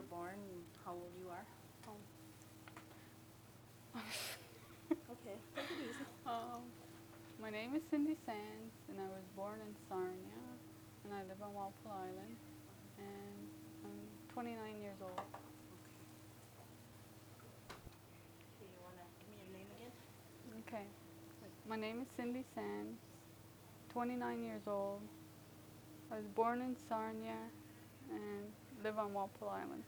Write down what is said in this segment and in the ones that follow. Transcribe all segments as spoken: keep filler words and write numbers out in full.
born and how old you are? Um, Okay, take it easy. um, my name is Cindy Sands, and I was born in Sarnia, and I live on Walpole Island, and I'm twenty-nine years old. Okay, you wanna give me your name again? Okay, my name is Cindy Sands, twenty-nine years old. I was born in Sarnia, and live on Walpole Island.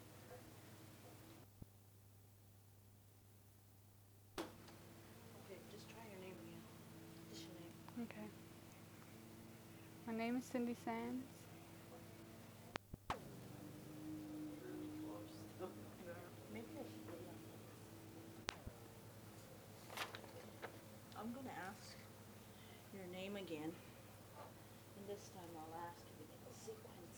Okay, just try your name again. Just your name. Okay. My name is Cindy Sands. Really close. Maybe I should wait on this. I'm gonna ask your name again, and this time I'll ask you in sequence.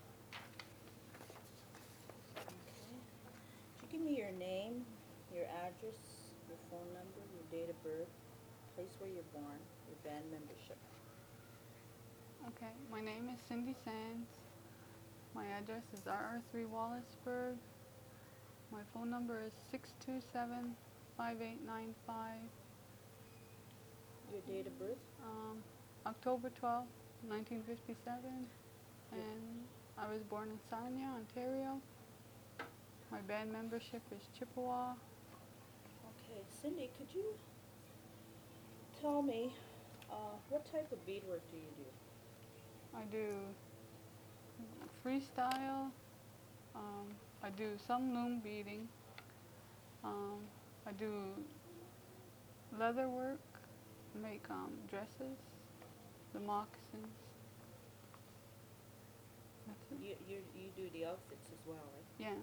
Okay. Could you give me your name, your address, your phone number, your date of birth, place where you're born, your band membership? Okay, my name is Cindy Sands. My address is R R three Wallaceburg. My phone number is six two seven, five eight nine five. Your date of birth? Um, October twelfth, nineteen fifty-seven. And I was born in Sarnia, Ontario. My band membership is Chippewa. Okay, Cindy, could you tell me uh, what type of beadwork do you do? I do freestyle. Um, I do some loom beading. Um, I do leather work, make um, dresses, the moccasins. That's it. You, you, you do the outfits as well, right? Yeah.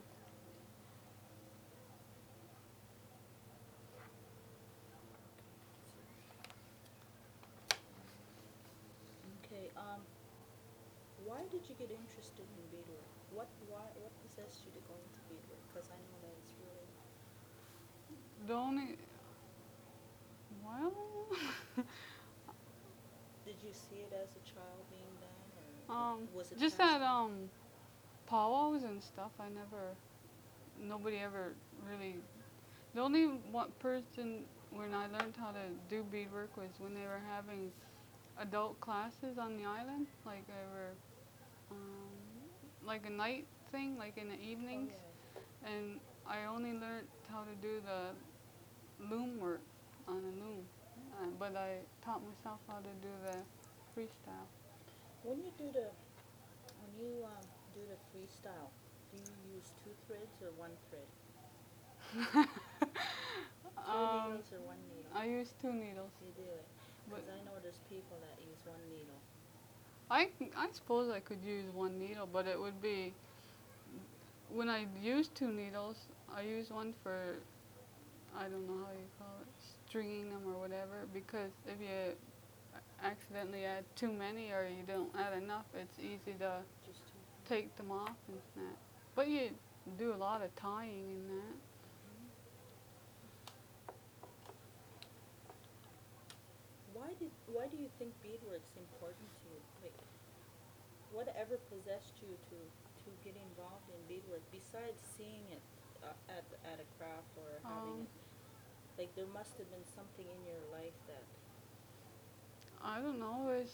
Okay, um, why did you get interested in beadwork? What, why, what possessed you to go into beadwork? Because I know that it's really, The only, well, did you see it as a child being done, or um, was it just passed at on? um, powwows and stuff. I never, nobody ever really. The only one person when I learned how to do beadwork was when they were having adult classes on the island, like they were, um, like a night thing, like in the Oh, evenings. yeah. And I only learned how to do the loom work on a loom, uh, but I taught myself how to do the freestyle. When you do the, when you um, do the freestyle, do you use two threads or one thread? Two um, needles or one needle? I use two needles, You do it. but Because I know there's people that use one needle. I I suppose I could use one needle, but it would be when I use two needles, I use one for I don't know how you call it, stringing them or whatever. Because if you accidentally add too many or you don't add enough, it's easy to Just two. take them off and that. But you do a lot of tying in that. Mhm. Why did why do you think beadwork's important to you? Like, whatever possessed you to to get involved in beadwork besides seeing it uh, at at a craft or having Um, it? Like, there must have been something in your life that. I don't know. It's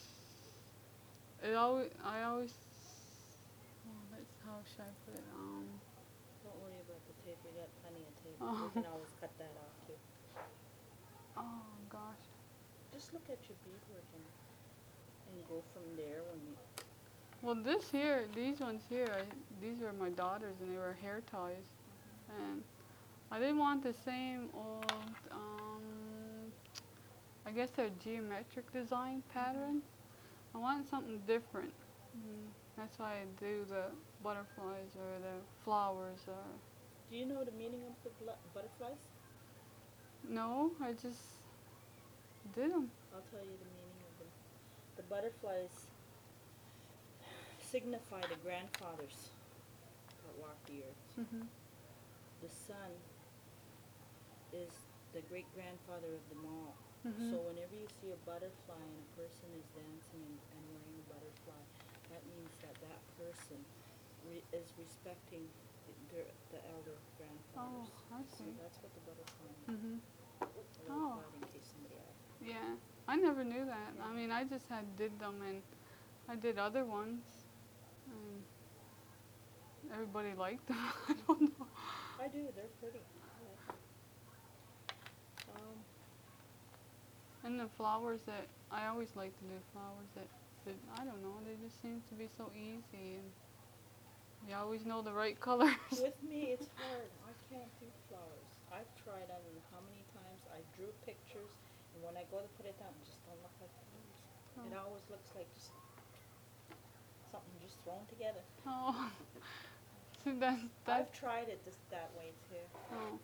it always I always. Oh, that's how should I put it? Um. Don't worry about the tape. We got plenty of tape. We Oh, can always cut that off too. oh gosh. Just look at your beadwork and and go from there when you. Well, this here, these ones here, I, these were my daughter's, and they were hair ties, and I didn't want the same old. Um, I guess they're geometric design pattern. I wanted something different. Mm, that's why I do the butterflies or the flowers or. Do you know the meaning of the blu- butterflies? No, I just did them. I'll tell you the meaning of them. The butterflies signify the grandfathers that walk the earth. Mhm. The sun is the great grandfather of them all. So Mhm. whenever you see a butterfly and a person is dancing and, and wearing a butterfly, that means that that person re- is respecting the, their, the elder grandfathers. I So see. that's what the butterfly means. Mhm. A little Oh. cloud in case somebody asked. Yeah. I never knew that. Yeah. I mean, I just had did them and I did other ones. And everybody liked them. I don't know. I do. They're pretty. I like them. Um, And the flowers that I always like to do flowers that, that I don't know, they just seem to be so easy and you always know the right colors. with me, it's hard. I can't do flowers. I've tried. I don't know how many times. I drew pictures, and when I go to put it down, it just don't look like flowers. It Oh. always looks like just something just thrown together. Oh. See, that, that, I've tried it this that way too. oh.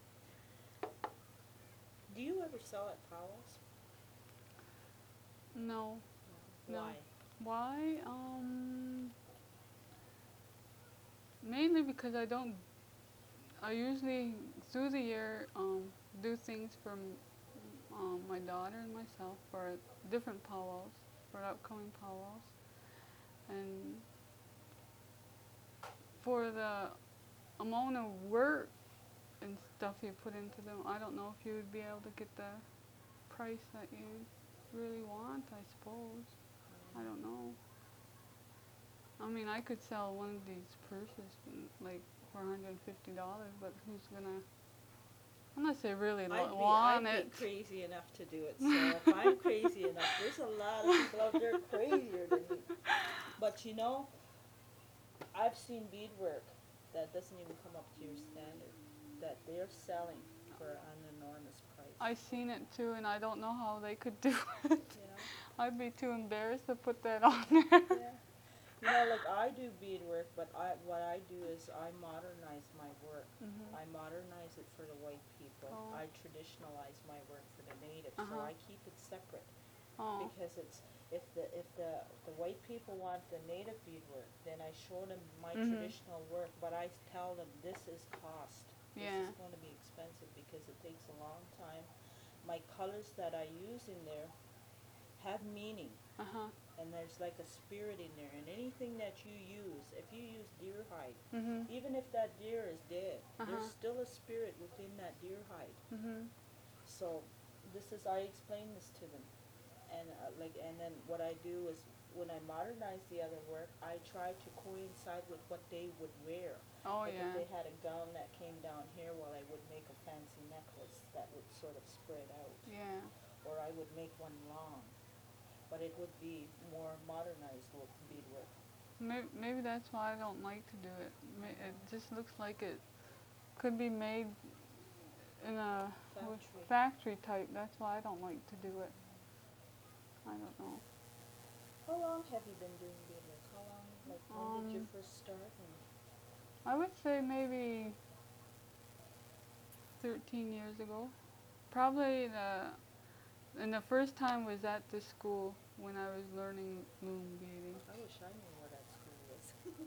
Do you ever sell at Powell's? No. No. Why? Why? Um, mainly because I don't, I usually, through the year, um, do things for m- um, my daughter and myself for different powwows, for upcoming powwows. And for the amount of work and stuff you put into them, I don't know if you would be able to get the price that you really want, I suppose. I don't know. I mean, I could sell one of these purses mm, like for one hundred fifty dollars, but who's gonna, unless they really I'd lo- be, want I'd it. be crazy enough to do it. So if I'm crazy enough, there's a lot of people out there crazier than me. But you know, I've seen beadwork that doesn't even come up to your standard, that they're selling for an enormous price. I seen it too, and I don't know how they could do it. You know? I'd be too embarrassed to put that on there. Yeah. You know, like I do beadwork, but I what I do is I modernize my work. Mhm. I modernize it for the white people. Oh. I traditionalize my work for the natives, so Uh-huh. I keep it separate Oh. because it's if the if the the white people want the native beadwork, then I show them my Mhm. traditional work, but I tell them this is cost. This Yeah. is going to be expensive because it takes a long time. My colors that I use in there have meaning. Uh huh. And there's like a spirit in there, and anything that you use, if you use deer hide, Mhm. even if that deer is dead, Uh-huh. there's still a spirit within that deer hide. Mhm. So this is, I explain this to them, and uh, like, and then what I do is when I modernize the other work, I try to coincide with what they would wear. Oh Like yeah. if they had a gown that came down here, well, I would make a fancy necklace that would sort of spread out, Yeah. or I would make one long. But it would be more modernized work, beadwork. Maybe, maybe that's why I don't like to do it. Ma- It just looks like it could be made in a w- Factory. factory type. That's why I don't like to do it. I don't know. How long have you been doing beadwork? How long, like, when did you Um, first start? And I would say maybe thirteen years ago. Probably the, and the first time was at the school when I was learning loom beading. I wish I knew where that school was.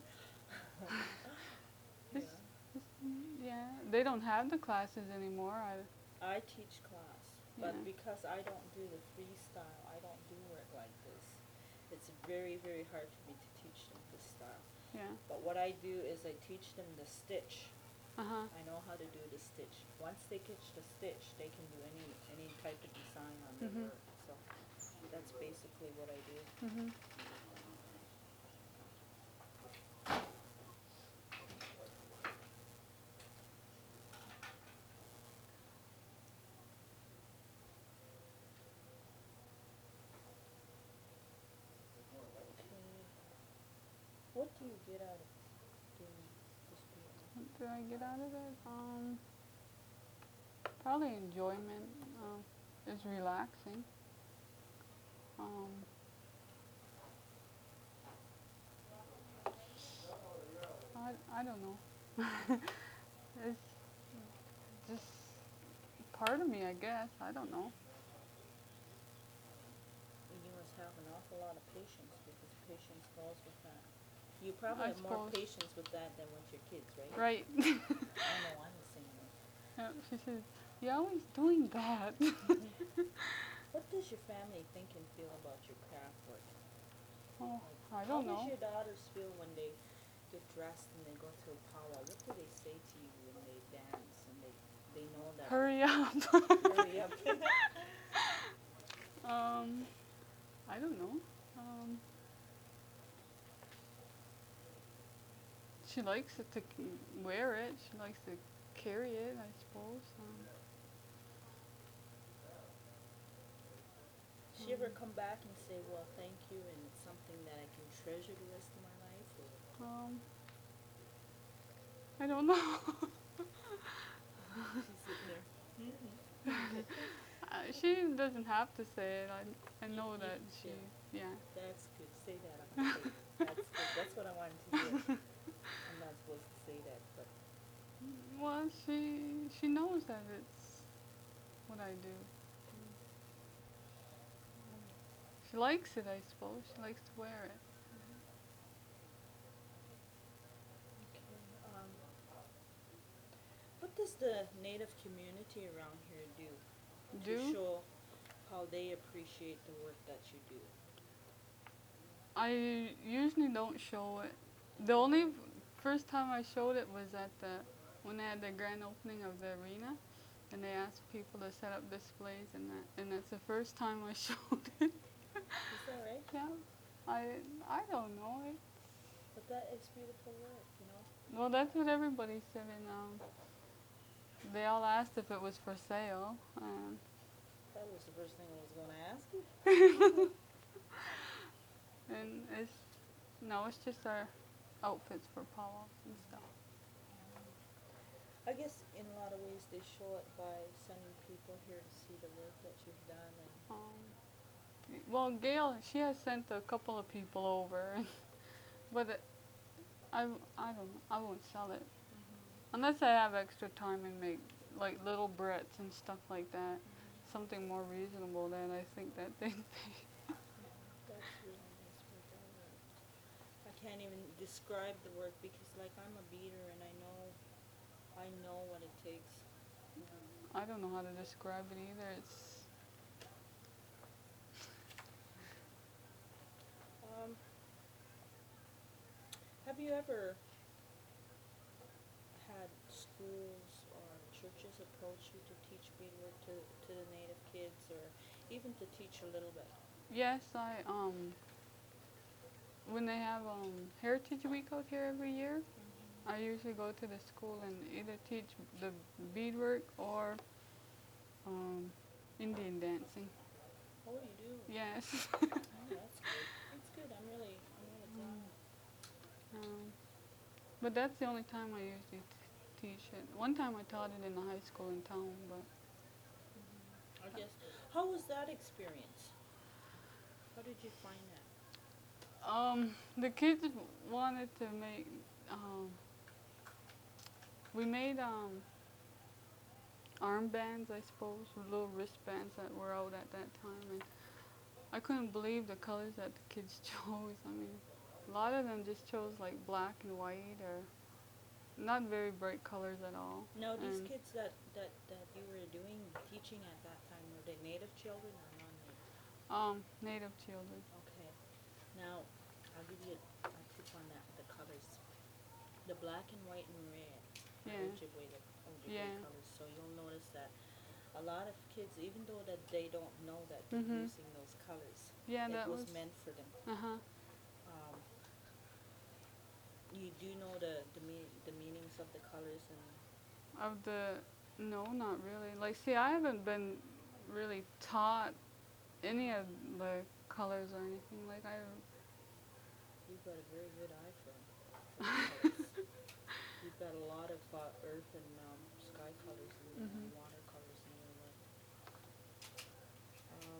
It's, Yeah. it's, yeah, they don't have the classes anymore. I, I teach class, but Yeah. because I don't do the freestyle, I don't do work like this. It's very, very hard for me to teach them this style. yeah. But what I do is I teach them the stitch. Uh huh. I know how to do the stitch. Once they catch the stitch, they can do any any type of design on their Mhm. work. So that's basically what I do. Mhm. Okay. What do you get out of doing this beading? What do I get out of it? Um, probably enjoyment. Um, it's relaxing. Um, I, I don't know. It's just part of me, I guess. I don't know. And you must have an awful lot of patience because patience goes with that. You probably I have more suppose. patience with that than with your kids, right? Right. I know I'm the same way. Yeah, she says, "You're always doing that." What does your family think and feel about your craft work? Oh, Like, I don't How know. does your daughters feel when they get dressed and they go to a powwow, what do they say to you when they dance and they they know that? Hurry up. Hurry up. um, I don't know. Um, she likes it to c- wear it. She likes to carry it, I suppose. Um, She ever come back and say, well, thank you, and it's something that I can treasure the rest of my life? Or um, I don't know. she's sitting there. Mm-hmm. Okay. Uh, she doesn't have to say it. I, I You- know you- that she, yeah. yeah. That's good. Say that. I'm gonna say that. That's good. That's what I wanted to hear. I'm not supposed to say that, but Well, she she knows that it's what I do. She likes it, I suppose. She likes to wear it. okay. Um, what does the native community around here do to Do show how they appreciate the work that you do? I usually don't show it. The only f- first time I showed it was at the when they had the grand opening of the arena, and they asked people to set up displays and that, and that's the first time I showed it. Is that right? Yeah, I I don't know. It, But that is beautiful work, you know. well, that's what everybody said, and um, they all asked if it was for sale, and That was the first thing I was gonna ask you. and it's no, it's just our outfits for powwows and stuff. I guess in a lot of ways they show it by sending people here to see the work that you've done, and Um, well, Gail, she has sent a couple of people over, but it, I, I don't, I won't sell it unless I have extra time and make like little Bretts and stuff like that, something more reasonable. Then I think that they pay. that's really nice work. I, really, I can't even describe the work because, like, I'm a beater and I know, I know what it takes. You know. I don't know how to describe it either. It's Um, have you ever had schools or churches approach you to teach beadwork to to the native kids, or even to teach a little bit? yes, I um when they have um Heritage Week out here every year, I usually go to the school and either teach the beadwork or um, Indian dancing. Oh, you do? Yes. Oh, that's good. That's good. I'm really, I'm really glad. um, but that's the only time I usually t- teach it. One time I taught it in the high school in town, but I guess. How was that experience? How did you find that? um, the kids wanted to make. Um, we made um, armbands, I suppose, with little wristbands that were out at that time, and I couldn't believe the colors that the kids chose. I mean, a lot of them just chose like black and white or not very bright colors at all. Now, these And kids that, that, that you were doing, teaching at that time, were they native children or non-native? um, native children. Okay. Now, I'll give you a, a tip on that, the colors. The black and white and red are Yeah. Ojibwe, the Ojibwe Yeah. colors. So you'll notice that a lot of kids, even though that they don't know that they're Mhm. using those colors, Yeah, it that was, was. meant for them. Uh huh. Um, you do know the the, mean, the meanings of the colors and Of the no, not really. Like, see, I haven't been really taught any of the colors or anything. Like I. you've got a very good eye for, for the colors. You've got a lot of uh, earth and um, sky colors and, and Mhm. water colors in your work. Um,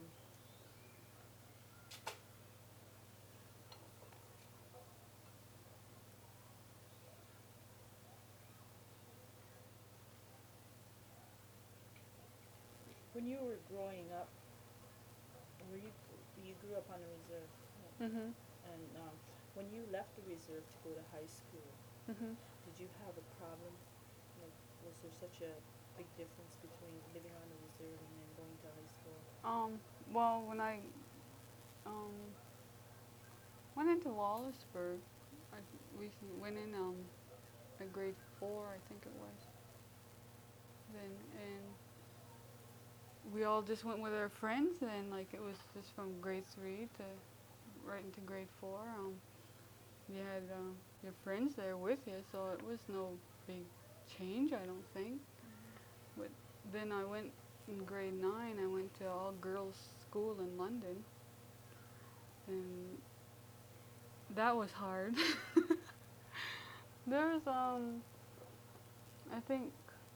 when you were growing up, were you you grew up on the reserve, right? Mhm. And um, when you left the reserve to go to high school, Mhm. did you have a problem? Like, was there such a big difference between living on the reserve and then going to high school? Um. Well, when I um went into Wallaceburg, I, we went in um, at grade four, I think it was. Then and we all just went with our friends, and like it was just from grade three to right into grade four. Um, you had um, your friends there with you, so it was no big change, I don't think. But then I went in grade nine. I went to all girls school in London, and that was hard. There was um, I think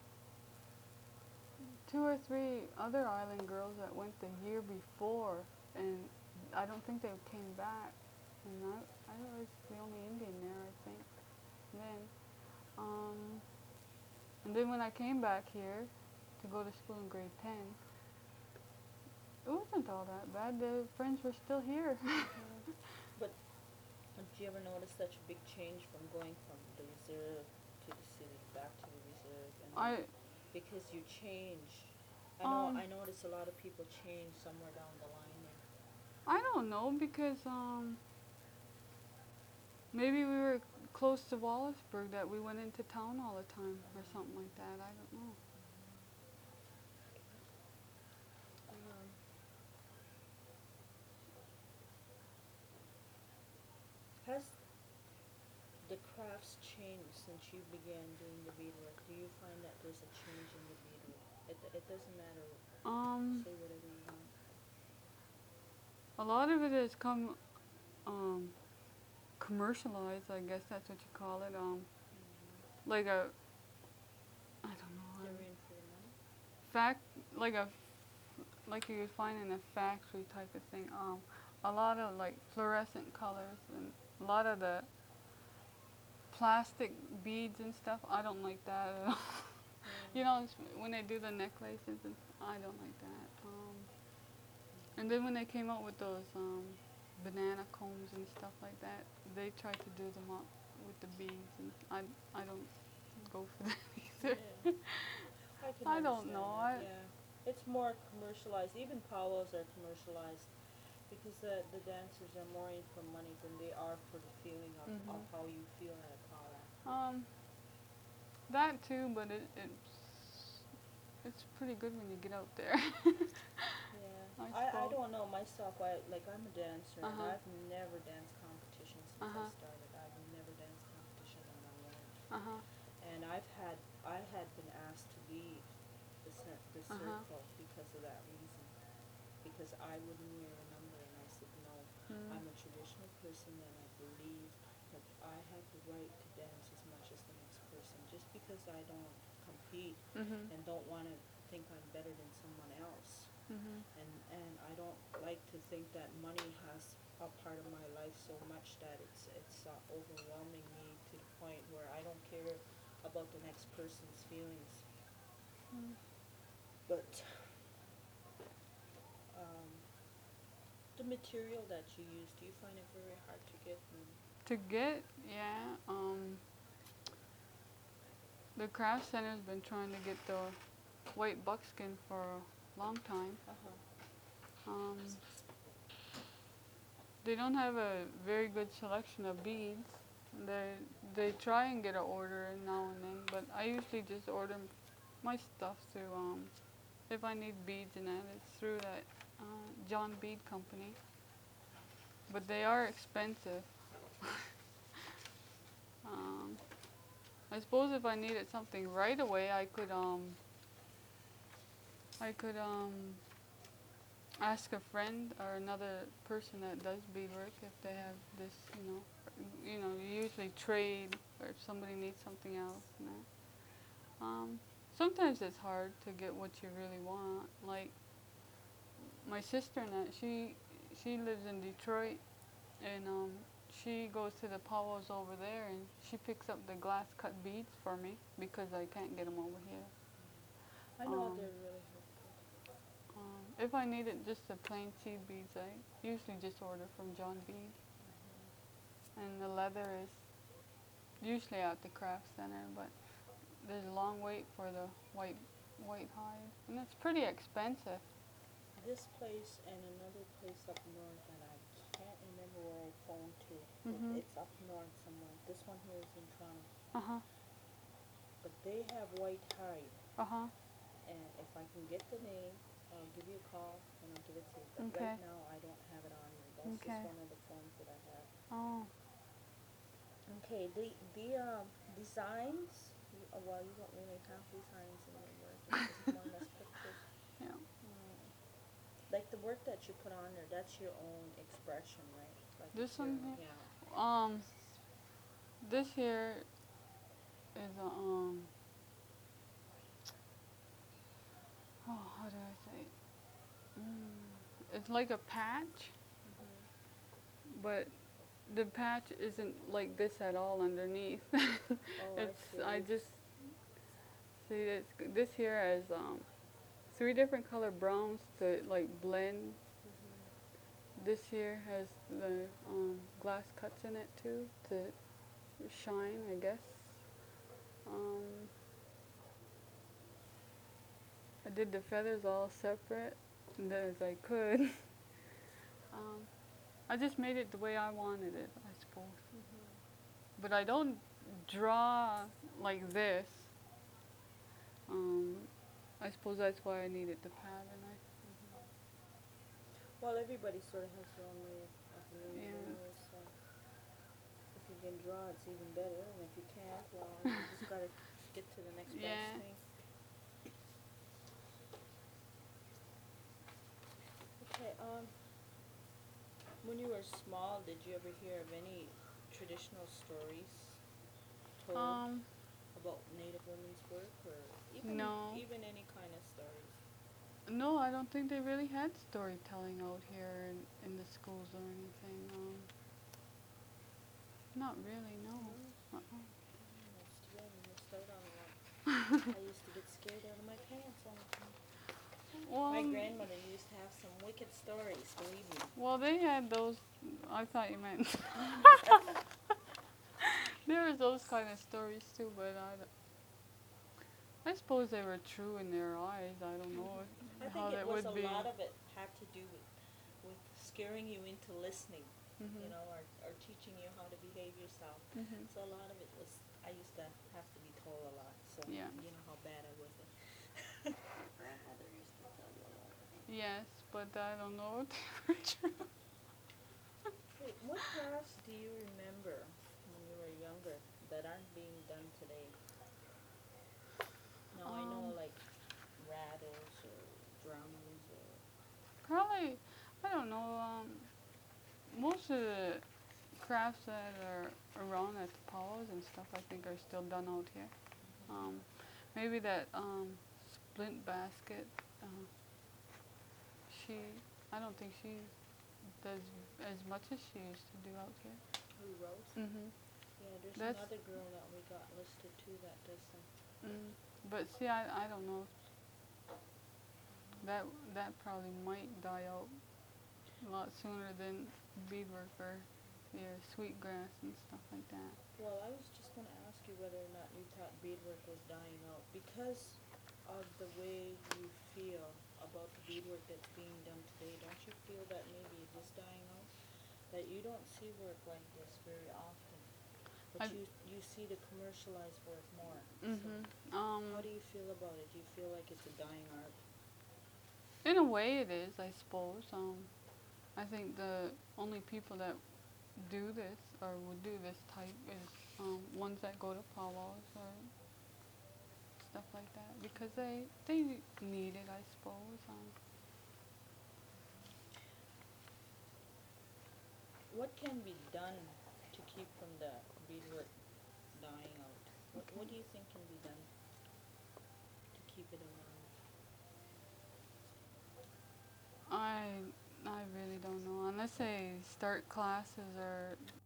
two or three other island girls that went the year before, and I don't think they came back. And I, I was the only Indian there, I think. Then, um, and then when I came back here to go to school in grade ten, it wasn't all that bad. The friends were still here. Mhm. But did you ever notice such a big change from going from the reserve to the city, back to the reserve, and then I, because you change? I know um, I notice a lot of people change somewhere down the line there. I don't know because um, maybe we were close to Wallaceburg that we went into town all the time or something like that. I don't know. Um, has the crafts changed since you began doing the beadwork? Do you find that there's a change in the beadwork? It, it doesn't matter. Um, Say whatever you want. a lot of it has come um, commercialized. I guess that's what you call it. Um, Mm-hmm. like a, I don't know, They're um, in for the money. fact, like a, like you would find in a factory type of thing. Um, a lot of like fluorescent colors and a lot of the plastic beads and stuff. I don't like that at all. You Yeah. know, it's when they do the necklaces, and I don't like that. Um, and then when they came out with those um, banana combs and stuff like that, they tried to do them up with the beads, and I I don't go for that either. Yeah. I can I don't understand know. that. I Yeah. It's more commercialized. Even powwows are commercialized because the the dancers are more in for money than they are for the feeling of, of mhm. how you feel at a powwow. Um, that too, but it, it's it's pretty good when you get out there. Yeah, I I, I suppose. don't know myself. I like I'm a dancer Uh and huh. I've never danced competition Uh since I huh. started. I've never danced competition and I won't. Uh huh. And I've had I had been asked to leave the cir- the Uh huh. circle because of that reason. Because I wouldn't wear a number and I said no. Mm. I'm a traditional person and I believe that I have the right to dance as much as the next person. Just because I don't compete Mhm. and don't want to think I'm better than someone else, Mhm. and and I don't like to think that money has a part of my life so much that it's it's uh, overwhelming me to the point where I don't care about the next person's feelings. Mm. But um, the material that you use, do you find it very hard to get? And, To get, yeah. Um, the craft center's been trying to get the white buckskin for a long time. uh huh. Um, they don't have a very good selection of beads. They they try and get an order now and then, but I usually just order my stuff through um, if I need beads and that, it's through that uh, John Bead Company. But they are expensive. um, I suppose if I needed something right away, I could um, I could um, ask a friend or another person that does beadwork if they have this, you know, you know, you usually trade or if somebody needs something else and that. Um, sometimes it's hard to get what you really want. Like my sister and that, she she lives in Detroit and um, she goes to the powwows over there and she picks up the glass cut beads for me because I can't get them over here. I know Um, they're really helpful. um, if I needed just the plain seed beads, I usually just order from John Bead. Mm-hmm. And the leather is usually at the craft center, but there's a long wait for the white white hide, and it's pretty expensive. This place and another place up north, and I can't remember where I phoned to. Mhm. It, it's up north somewhere. This one here is in Toronto. Uh huh. But they have white hide. Uh huh. And if I can get the name, I'll give you a call and I'll give it to you. But Okay. right now, I don't have it on me. That's Okay. just one of the forms that I have. Oh. Okay, the the um, designs. You, uh, well, you don't really have designs in your work. It's just more or less pictures. Yeah. Mm. Like the work that you put on there, that's your own expression, right? Like This it's your one own, here. yeah. Um. This here is a um. Oh, how do I say it? Mm, it's like a patch, Mhm. but the patch isn't like this at all underneath. Oh, I it's see. I just see this this here has um three different color browns to like blend. Mhm. This here has the um, glass cuts in it too to shine, I guess. Um, I did the feathers all separate and then as I could. um, I just made it the way I wanted it, I suppose. Mhm. But I don't draw like this. Um, I suppose that's why I needed the pattern. I, Mhm. Well, everybody sort of has their own way of, of doing it yeah. anyway, so if you can draw, it's even better, and if you can't, well, you just gotta get to the next best Yeah. thing. Okay, um, when you were small, did you ever hear of any traditional stories told Um, about Native women's work, or even no. even any kind of stories? No, I don't think they really had storytelling out here in, in the schools or anything. Um, not really, no. No? Uh-uh. Mm, that's too bad you missed out on a lot. I used to get scared out of my pants all the time. My Well, grandmother used to have some wicked stories, believe me. well, they had those. I thought you meant there was those kind of stories too, but I, don't- I suppose they were true in their eyes. I don't know I if, how think it that was would a be. lot of it had to do with, with scaring you into listening, Mhm. you know, or, or teaching you how to behave yourself. Mhm. So a lot of it was, I used to have to be told a lot, so Yeah. you know how bad I was. At grandmother used to tell you a lot. Yes, but I don't know if they were true. Hey, what crafts do you remember when you were younger that aren't being done today? Now I know Um, like rattles or drums or. probably I don't know. Um, most of the crafts that are around at the powwows and stuff, I think, are still done out here. Mhm. Um, maybe that um, splint basket. Uh, she, I don't think she does as much as she used to do out here. Who Rose? Mhm. Yeah, there's That's. another girl that we got listed too that does some. Mm, but see, I, I don't know. That that probably might die out a lot sooner than beadwork or your sweetgrass and stuff like that. Well, I was just going to ask you whether or not you thought beadwork was dying out because of the way you feel about the beadwork that's being done today. Don't you feel that maybe it is dying out? That you don't see work like this very often, but I, you you see the commercialized work more. So, mhm. Um, how do you feel about it? Do you feel like it's a dying art? in a way, it is, I suppose. Um, I think the only people that do this or would do this type is um, ones that go to powwows or stuff like that because they they need it, I suppose. Um, What can be done to keep from the beadwork dying out? What okay. What do you think can be done to keep it alive? I I really don't know unless they start classes or